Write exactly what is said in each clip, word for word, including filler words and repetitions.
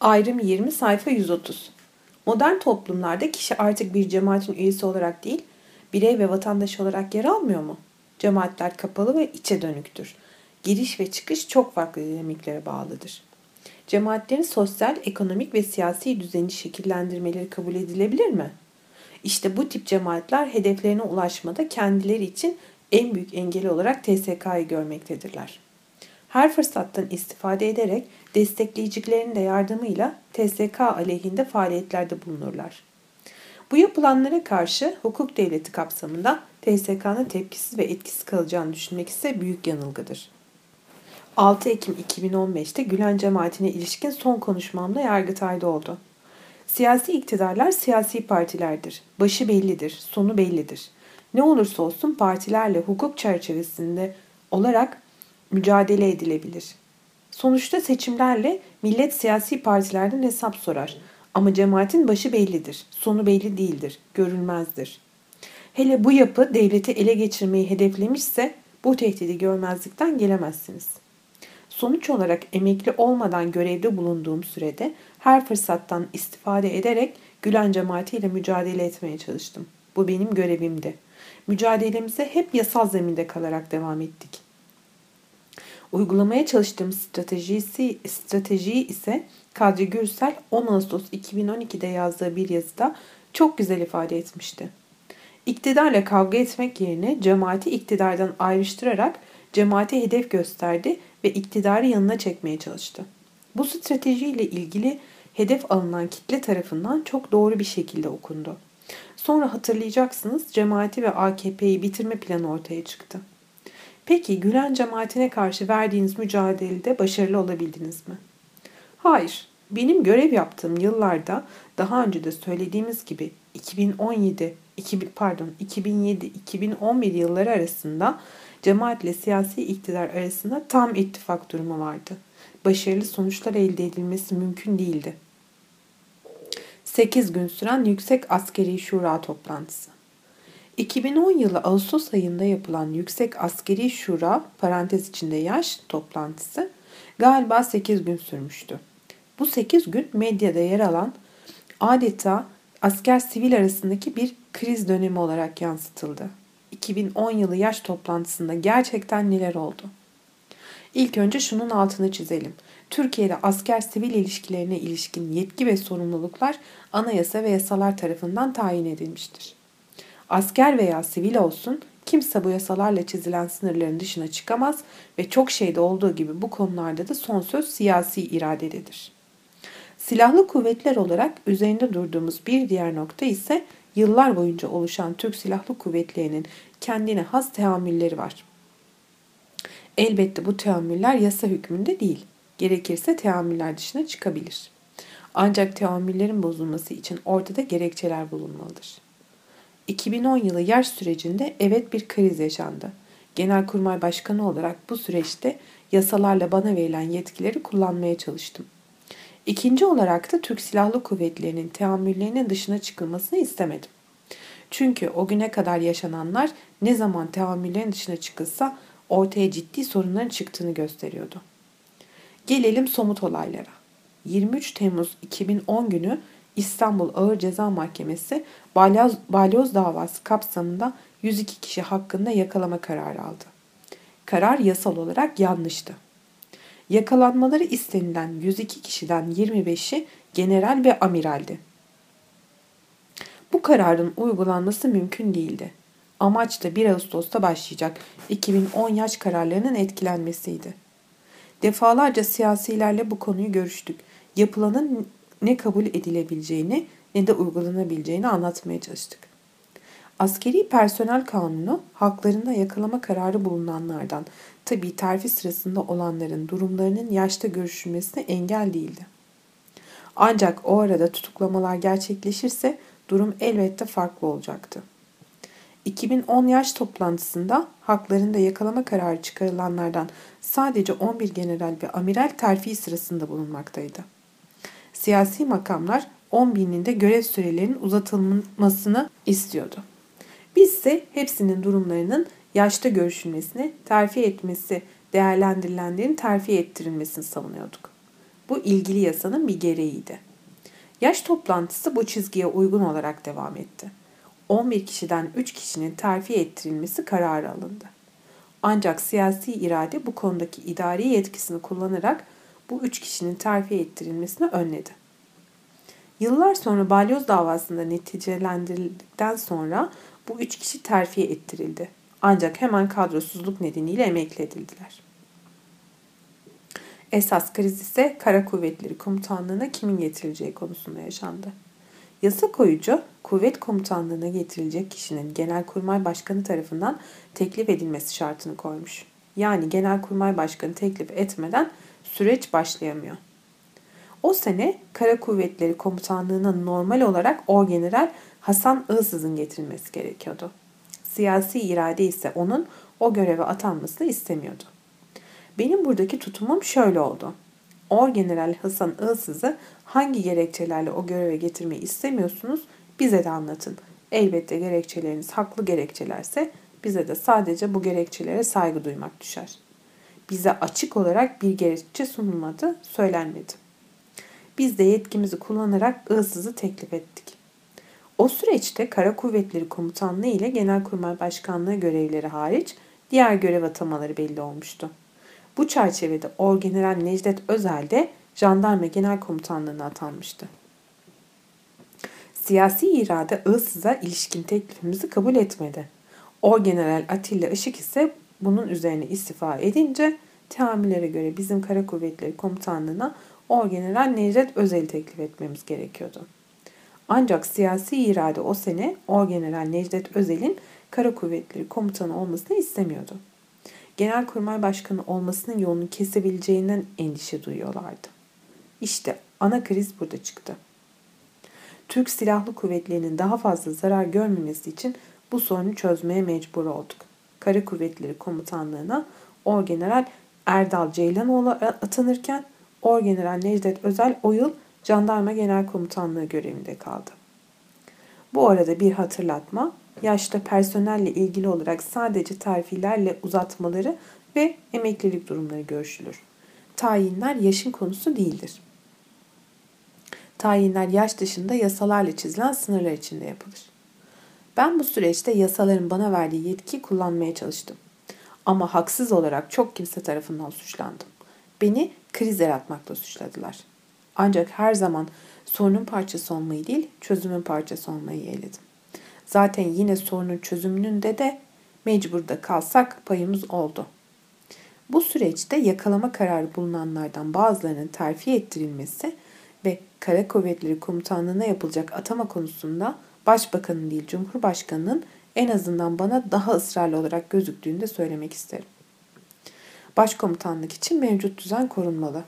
Ayrım yirmi sayfa yüz otuz. Modern toplumlarda kişi artık bir cemaatin üyesi olarak değil, birey ve vatandaş olarak yer almıyor mu? Cemaatler kapalı ve içe dönüktür. Giriş ve çıkış çok farklı dinamiklere bağlıdır. Cemaatlerin sosyal, ekonomik ve siyasi düzeni şekillendirmeleri kabul edilebilir mi? İşte bu tip cemaatler hedeflerine ulaşmada kendileri için en büyük engel olarak T S K'yı görmektedirler. Her fırsattan istifade ederek destekleyicilerinin de yardımıyla T S K aleyhinde faaliyetlerde bulunurlar. Bu yapılanlara karşı hukuk devleti kapsamında T S K'nın tepkisiz ve etkisiz kalacağını düşünmek ise büyük yanılgıdır. altı Ekim iki bin on beşte Gülen cemaatine ilişkin son konuşmamda Yargıtay'da oldu. Siyasi iktidarlar siyasi partilerdir. Başı bellidir, sonu bellidir. Ne olursa olsun partilerle hukuk çerçevesinde olarak mücadele edilebilir. Sonuçta seçimlerle millet siyasi partilerden hesap sorar. Ama cemaatin başı bellidir, sonu belli değildir, görülmezdir. Hele bu yapı devleti ele geçirmeyi hedeflemişse bu tehdidi görmezlikten gelemezsiniz. Sonuç olarak emekli olmadan görevde bulunduğum sürede her fırsattan istifade ederek Gülen cemaatiyle mücadele etmeye çalıştım. Bu benim görevimdi. Mücadelemize hep yasal zeminde kalarak devam ettik. Uygulamaya çalıştığım stratejisi, stratejiyi ise Kadri Gürsel on Ağustos iki bin on ikide yazdığı bir yazıda çok güzel ifade etmişti. İktidarla kavga etmek yerine cemaati iktidardan ayrıştırarak cemaate hedef gösterdi ve iktidarı yanına çekmeye çalıştı. Bu stratejiyle ilgili hedef alınan kitle tarafından çok doğru bir şekilde okundu. Sonra hatırlayacaksınız cemaati ve A K P'yi bitirme planı ortaya çıktı. Peki Gülen cemaatine karşı verdiğiniz mücadelede başarılı olabildiniz mi? Hayır. Benim görev yaptığım yıllarda daha önce de söylediğimiz gibi iki bin on yedi, iki bin, pardon iki bin yedi iki bin on bir yılları arasında cemaatle siyasi iktidar arasında tam ittifak durumu vardı. Başarılı sonuçlar elde edilmesi mümkün değildi. sekiz gün süren Yüksek Askeri Şura toplantısı. iki bin on yılı Ağustos ayında yapılan Yüksek Askeri Şura parantez içinde yaş toplantısı galiba sekiz gün sürmüştü. Bu sekiz gün medyada yer alan adeta asker sivil arasındaki bir kriz dönemi olarak yansıtıldı. iki bin on yılı yaş toplantısında gerçekten neler oldu? İlk önce şunun altını çizelim. Türkiye'de asker-sivil ilişkilerine ilişkin yetki ve sorumluluklar anayasa ve yasalar tarafından tayin edilmiştir. Asker veya sivil olsun, kimse bu yasalarla çizilen sınırların dışına çıkamaz ve çok şeyde olduğu gibi bu konularda da son söz siyasi iradededir. Silahlı kuvvetler olarak üzerinde durduğumuz bir diğer nokta ise yıllar boyunca oluşan Türk Silahlı Kuvvetleri'nin kendine has teamülleri var. Elbette bu teamüller yasa hükmünde değil, gerekirse teamüller dışına çıkabilir. Ancak teamüllerin bozulması için ortada gerekçeler bulunmalıdır. iki bin on yılı yaş sürecinde evet bir kriz yaşandı. Genelkurmay Başkanı olarak bu süreçte yasalarla bana verilen yetkileri kullanmaya çalıştım. İkinci olarak da Türk Silahlı Kuvvetleri'nin teamüllerinin dışına çıkılmasını istemedim. Çünkü o güne kadar yaşananlar ne zaman teamüllerin dışına çıkılsa ortaya ciddi sorunların çıktığını gösteriyordu. Gelelim somut olaylara. yirmi üç Temmuz iki bin on günü İstanbul Ağır Ceza Mahkemesi balyoz, balyoz davası kapsamında yüz iki kişi hakkında yakalama kararı aldı. Karar yasal olarak yanlıştı. Yakalanmaları istenilen yüz iki kişiden yirmi beşi general ve amiraldi. Bu kararın uygulanması mümkün değildi. Amaç da bir Ağustos'ta başlayacak iki bin on yaş kararlarının etkilenmesiydi. Defalarca siyasilerle bu konuyu görüştük. Yapılanın ne kabul edilebileceğini ne de uygulanabileceğini anlatmaya çalıştık. Askeri personel kanunu haklarında yakalama kararı bulunanlardan, tabii terfi sırasında olanların durumlarının yaşta görüşülmesine engel değildi. Ancak o arada tutuklamalar gerçekleşirse durum elbette farklı olacaktı. iki bin on yaş toplantısında haklarında yakalama kararı çıkarılanlardan sadece on bir general ve amiral terfi sırasında bulunmaktaydı. Siyasi makamlar on binin de görev sürelerinin uzatılmasını istiyordu. Biz ise hepsinin durumlarının yaşta görüşülmesini, terfi etmesi, değerlendirilenlerin terfi ettirilmesini savunuyorduk. Bu ilgili yasanın bir gereğiydi. Yaş toplantısı bu çizgiye uygun olarak devam etti. on bir kişiden üç kişinin terfi ettirilmesi kararı alındı. Ancak siyasi irade bu konudaki idari yetkisini kullanarak bu üç kişinin terfi ettirilmesini önledi. Yıllar sonra balyoz davasında neticelendirildikten sonra bu üç kişi terfi ettirildi. Ancak hemen kadrosuzluk nedeniyle emekli edildiler. Esas kriz ise Kara Kuvvetleri Komutanlığı'na kimin getirileceği konusunda yaşandı. Yasa koyucu, kuvvet komutanlığına getirilecek kişinin Genelkurmay Başkanı tarafından teklif edilmesi şartını koymuş. Yani Genelkurmay Başkanı teklif etmeden süreç başlayamıyor. O sene Kara Kuvvetleri Komutanlığı'na normal olarak Orgeneral Hasan Iğsız'ın getirilmesi gerekiyordu. Siyasi irade ise onun o göreve atanmasını istemiyordu. Benim buradaki tutumum şöyle oldu. Orgeneral Hasan Iğsız'ı hangi gerekçelerle o göreve getirmeyi istemiyorsunuz bize de anlatın. Elbette gerekçeleriniz haklı gerekçelerse bize de sadece bu gerekçelere saygı duymak düşer. Bize açık olarak bir gerekçe sunulmadı, söylenmedi. Biz de yetkimizi kullanarak Iğsız'ı teklif ettik. O süreçte Kara Kuvvetleri Komutanlığı ile Genelkurmay Başkanlığı görevleri hariç diğer görev atamaları belli olmuştu. Bu çerçevede Orgeneral Necdet Özel de Jandarma Genel Komutanlığı'na atanmıştı. Siyasi irade Iğsız'a ilişkin teklifimizi kabul etmedi. Orgeneral Atilla Işık ise bunun üzerine istifa edince teamüllere göre bizim Kara Kuvvetleri Komutanlığı'na Orgeneral Necdet Özel'i teklif etmemiz gerekiyordu. Ancak siyasi irade o sene Orgeneral Necdet Özel'in Kara Kuvvetleri Komutanı olmasını istemiyordu. Genelkurmay Başkanı olmasının yolunu kesebileceğinden endişe duyuyorlardı. İşte ana kriz burada çıktı. Türk Silahlı Kuvvetleri'nin daha fazla zarar görmemesi için bu sorunu çözmeye mecbur olduk. Kara Kuvvetleri Komutanlığı'na Orgeneral Erdal Ceylanoğlu atanırken Orgeneral Necdet Özel o yıl Jandarma Genel Komutanlığı görevinde kaldı. Bu arada bir hatırlatma, yaşta personelle ilgili olarak sadece terfilerle uzatmaları ve emeklilik durumları görüşülür. Tayinler yaşın konusu değildir. Tayinler yaş dışında yasalarla çizilen sınırlar içinde yapılır. Ben bu süreçte yasaların bana verdiği yetkiyi kullanmaya çalıştım. Ama haksız olarak çok kimse tarafından suçlandım. Beni kriz yaratmakla suçladılar. Ancak her zaman sorunun parçası olmayı değil, çözümün parçası olmayı yeğledim. Zaten yine sorunun çözümünün de de mecbur da kalsak payımız oldu. Bu süreçte yakalama kararı bulunanlardan bazılarının terfi ettirilmesi ve Kara Kuvvetleri Komutanlığı'na yapılacak atama konusunda Başbakanın değil Cumhurbaşkanı'nın en azından bana daha ısrarlı olarak gözüktüğünü de söylemek isterim. Başkomutanlık için mevcut düzen korunmalı.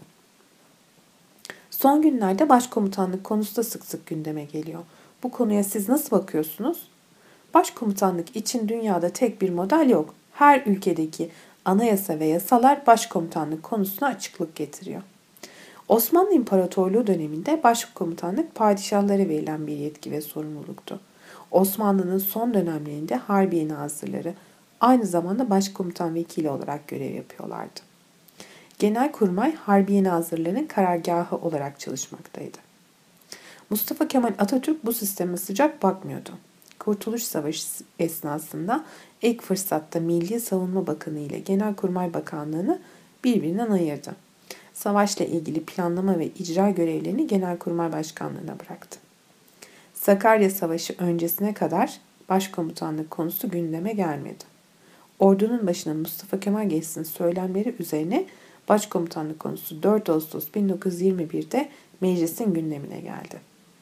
Son günlerde başkomutanlık konusu da sık sık gündeme geliyor. Bu konuya siz nasıl bakıyorsunuz? Başkomutanlık için dünyada tek bir model yok. Her ülkedeki anayasa ve yasalar başkomutanlık konusuna açıklık getiriyor. Osmanlı İmparatorluğu döneminde başkomutanlık padişahlara verilen bir yetki ve sorumluluktu. Osmanlı'nın son dönemlerinde harbiye nazırları aynı zamanda başkomutan vekili olarak görev yapıyorlardı. Genelkurmay Harbiye Nazırları'nın karargahı olarak çalışmaktaydı. Mustafa Kemal Atatürk bu sisteme sıcak bakmıyordu. Kurtuluş Savaşı esnasında ilk fırsatta Milli Savunma Bakanı ile Genelkurmay Bakanlığı'nı birbirinden ayırdı. Savaşla ilgili planlama ve icra görevlerini Genelkurmay Başkanlığı'na bıraktı. Sakarya Savaşı öncesine kadar başkomutanlık konusu gündeme gelmedi. Ordunun başına Mustafa Kemal geçsin söylemleri üzerine başkomutanlık konusu dört Ağustos bin dokuz yüz yirmi bir'de meclisin gündemine geldi.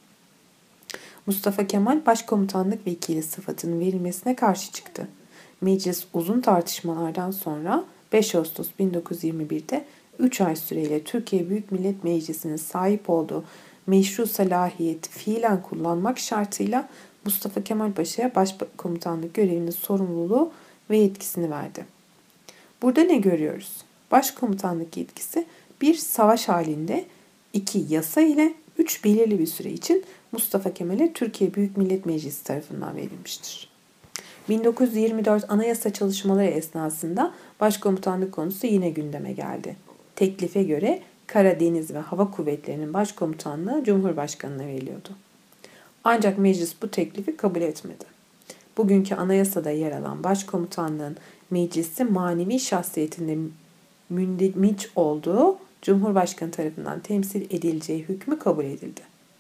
Mustafa Kemal başkomutanlık vekili sıfatının verilmesine karşı çıktı. Meclis uzun tartışmalardan sonra beş Ağustos bin dokuz yüz yirmi bir'de üç ay süreyle Türkiye Büyük Millet Meclisi'nin sahip olduğu meşru salahiyeti fiilen kullanmak şartıyla Mustafa Kemal Paşa'ya başkomutanlık görevinin sorumluluğu ve yetkisini verdi. Burada ne görüyoruz? Başkomutanlık yetkisi bir savaş halinde, iki yasa ile üç belirli bir süre için Mustafa Kemal'e Türkiye Büyük Millet Meclisi tarafından verilmiştir. bin dokuz yüz yirmi dört Anayasa çalışmaları esnasında başkomutanlık konusu yine gündeme geldi. Teklife göre Kara, Deniz ve Hava Kuvvetleri'nin başkomutanlığı Cumhurbaşkanı'na veriliyordu. Ancak meclis bu teklifi kabul etmedi. Bugünkü anayasada yer alan başkomutanlığın meclisi manevi şahsiyetinde mündemiş olduğu Cumhurbaşkanı tarafından temsil edileceği hükmü kabul edildi.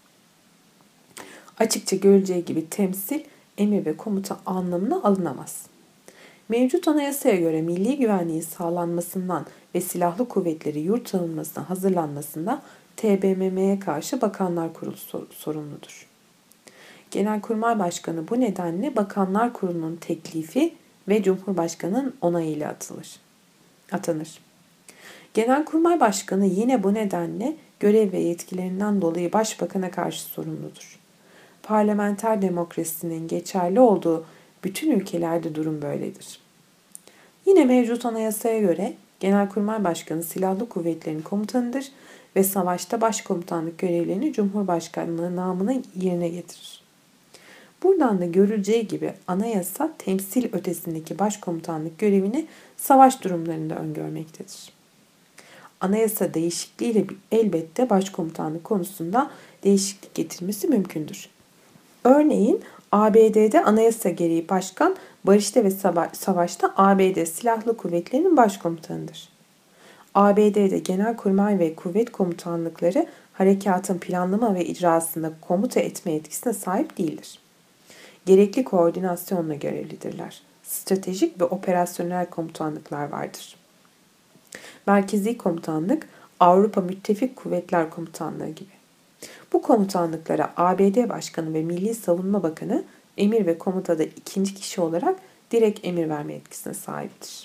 Açıkça görüleceği gibi temsil, emir ve komuta anlamına alınamaz. Mevcut anayasaya göre milli güvenliğin sağlanmasından ve silahlı kuvvetleri yurt savunmasına hazırlanmasında T B M M'ye karşı Bakanlar Kurulu sorumludur. Genelkurmay Başkanı bu nedenle Bakanlar Kurulu'nun teklifi ve Cumhurbaşkanı'nın onayıyla atılır, atanır. Genelkurmay Başkanı yine bu nedenle görev ve yetkilerinden dolayı Başbakan'a karşı sorumludur. Parlamenter demokrasinin geçerli olduğu bütün ülkelerde durum böyledir. Yine mevcut anayasaya göre Genelkurmay Başkanı silahlı kuvvetlerin komutanıdır ve savaşta başkomutanlık görevlerini Cumhurbaşkanlığı namına yerine getirir. Buradan da görüleceği gibi anayasa temsil ötesindeki başkomutanlık görevini savaş durumlarında öngörmektedir. Anayasa değişikliğiyle elbette başkomutanlık konusunda değişiklik getirmesi mümkündür. Örneğin A B D'de anayasa gereği başkan, barışta ve savaşta A B D Silahlı Kuvvetleri'nin başkomutanıdır. A B D'de genelkurmay ve kuvvet komutanlıkları harekatın planlama ve icrasında komuta etme yetkisine sahip değildir. Gerekli koordinasyonla görevlidirler. Stratejik ve operasyonel komutanlıklar vardır. Merkezi komutanlık, Avrupa Müttefik Kuvvetler Komutanlığı gibi. Bu komutanlıklara A B D Başkanı ve Milli Savunma Bakanı emir ve komutada ikinci kişi olarak direkt emir verme yetkisine sahiptir.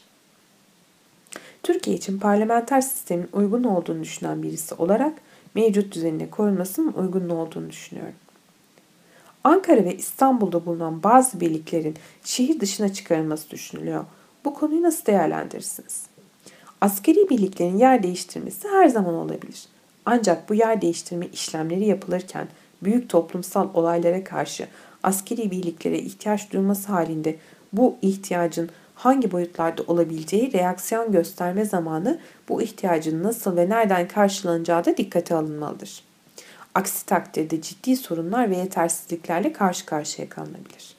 Türkiye için parlamenter sistemin uygun olduğunu düşünen birisi olarak mevcut düzenine korunmasının uygun olduğunu düşünüyorum. Ankara ve İstanbul'da bulunan bazı birliklerin şehir dışına çıkarılması düşünülüyor. Bu konuyu nasıl değerlendirirsiniz? Askeri birliklerin yer değiştirmesi her zaman olabilir. Ancak bu yer değiştirme işlemleri yapılırken büyük toplumsal olaylara karşı askeri birliklere ihtiyaç duyulması halinde bu ihtiyacın hangi boyutlarda olabileceği, reaksiyon gösterme zamanı bu ihtiyacın nasıl ve nereden karşılanacağı da dikkate alınmalıdır. Aksi takdirde ciddi sorunlar ve yetersizliklerle karşı karşıya kalınabilir.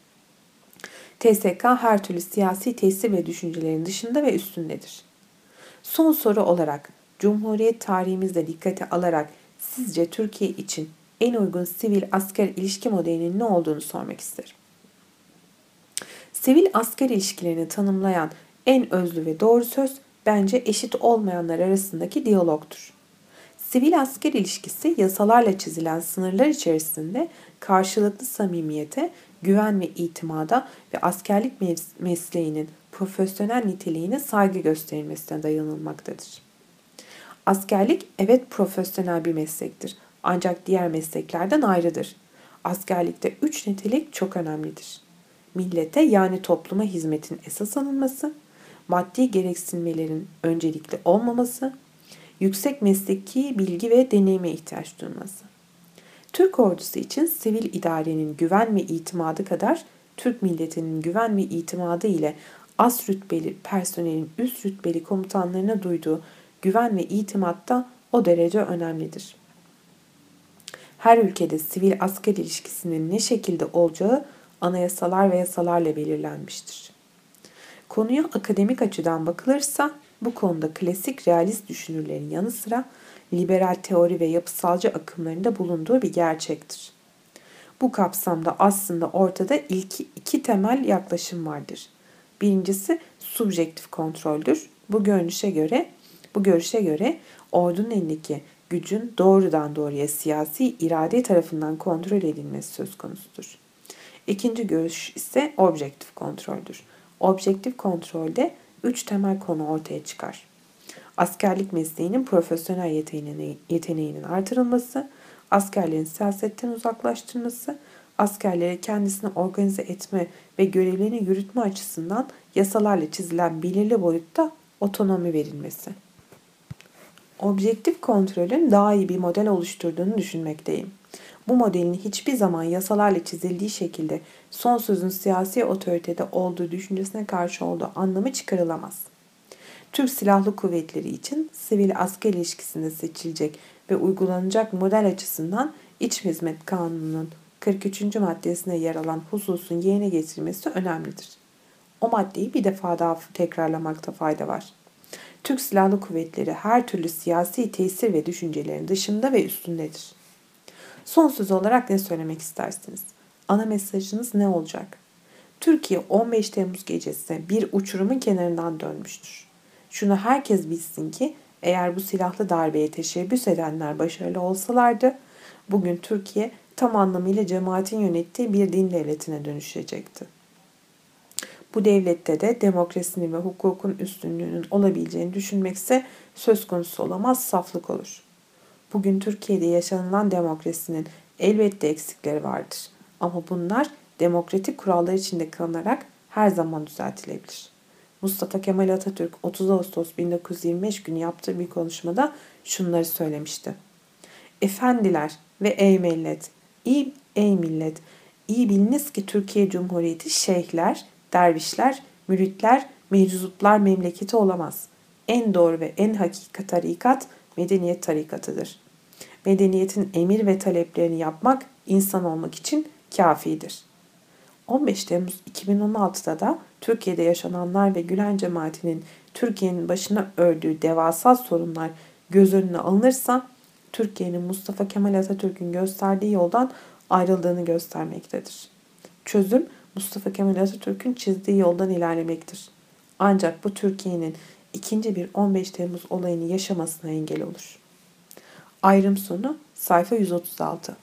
T S K her türlü siyasi tesir ve düşüncelerin dışında ve üstündedir. Son soru olarak Cumhuriyet tarihimizde dikkate alarak sizce Türkiye için en uygun sivil-asker ilişki modelinin ne olduğunu sormak isterim. Sivil-asker ilişkilerini tanımlayan en özlü ve doğru söz bence eşit olmayanlar arasındaki diyalogtur. Sivil-asker ilişkisi yasalarla çizilen sınırlar içerisinde karşılıklı samimiyete, güven ve itimada ve askerlik mesleğinin profesyonel niteliğine saygı gösterilmesine dayanılmaktadır. Askerlik evet profesyonel bir meslektir ancak diğer mesleklerden ayrıdır. Askerlikte üç nitelik çok önemlidir. Millete yani topluma hizmetin esas alınması, maddi gereksinmelerin öncelikli olmaması, yüksek mesleki bilgi ve deneyime ihtiyaç duyulması. Türk ordusu için sivil idarenin güven ve itimadı kadar Türk milletinin güven ve itimadı ile az rütbeli personelin üst rütbeli komutanlarına duyduğu güven ve itimat da o derece önemlidir. Her ülkede sivil asker ilişkisinin ne şekilde olacağı anayasalar ve yasalarla belirlenmiştir. Konuya akademik açıdan bakılırsa bu konuda klasik realist düşünürlerin yanı sıra liberal teori ve yapısalcı akımların da bulunduğu bir gerçektir. Bu kapsamda aslında ortada ilk iki temel yaklaşım vardır. Birincisi subjektif kontroldür. Bu görünüşe göre, bu görüşe göre ordunun elindeki gücün doğrudan doğruya siyasi irade tarafından kontrol edilmesi söz konusudur. İkinci görüş ise objektif kontroldür. Objektif kontrolde üç temel konu ortaya çıkar. Askerlik mesleğinin profesyonel yeteneğinin, yeteneğinin artırılması, askerlerin siyasetten uzaklaştırılması, askerlere kendisini organize etme ve görevlerini yürütme açısından yasalarla çizilen belirli boyutta otonomi verilmesi. Objektif kontrolün daha iyi bir model oluşturduğunu düşünmekteyim. Bu modelin hiçbir zaman yasalarla çizildiği şekilde son sözün siyasi otoritede olduğu düşüncesine karşı olduğu anlamı çıkarılamaz. Türk Silahlı Kuvvetleri için sivil-asker ilişkisinde seçilecek ve uygulanacak model açısından İç Hizmet Kanunu'nun kırk üçüncü maddesine yer alan hususun yerine getirilmesi önemlidir. O maddeyi bir defa daha tekrarlamakta fayda var. Türk Silahlı Kuvvetleri her türlü siyasi tesir ve düşüncelerin dışında ve üstündedir. Son söz olarak ne söylemek istersiniz? Ana mesajınız ne olacak? Türkiye on beş Temmuz gecesi bir uçurumun kenarından dönmüştür. Şunu herkes bilsin ki eğer bu silahlı darbeye teşebbüs edenler başarılı olsalardı, bugün Türkiye tam anlamıyla cemaatin yönettiği bir din devletine dönüşecekti. Bu devlette de demokrasinin ve hukukun üstünlüğünün olabileceğini düşünmekse söz konusu olamaz, saflık olur. Bugün Türkiye'de yaşanılan demokrasinin elbette eksikleri vardır. Ama bunlar demokratik kurallar içinde kalınarak her zaman düzeltilebilir. Mustafa Kemal Atatürk otuz Ağustos bin dokuz yüz yirmi beş günü yaptığı bir konuşmada şunları söylemişti. Efendiler ve ey millet, iyi, ey millet, iyi biliniz ki Türkiye Cumhuriyeti şeyhler, dervişler, müritler, meczuplar memleketi olamaz. En doğru ve en hakiki tarikat medeniyet tarikatıdır. Medeniyetin emir ve taleplerini yapmak insan olmak için kafidir. on beş Temmuz iki bin on altıda da Türkiye'de yaşananlar ve Gülen cemaatinin Türkiye'nin başına ördüğü devasa sorunlar göz önüne alınırsa Türkiye'nin Mustafa Kemal Atatürk'ün gösterdiği yoldan ayrıldığını göstermektedir. Çözüm Mustafa Kemal Atatürk'ün çizdiği yoldan ilerlemektir. Ancak bu Türkiye'nin ikinci bir on beş Temmuz olayını yaşamasına engel olur. Ayrım sonu sayfa yüz otuz altı.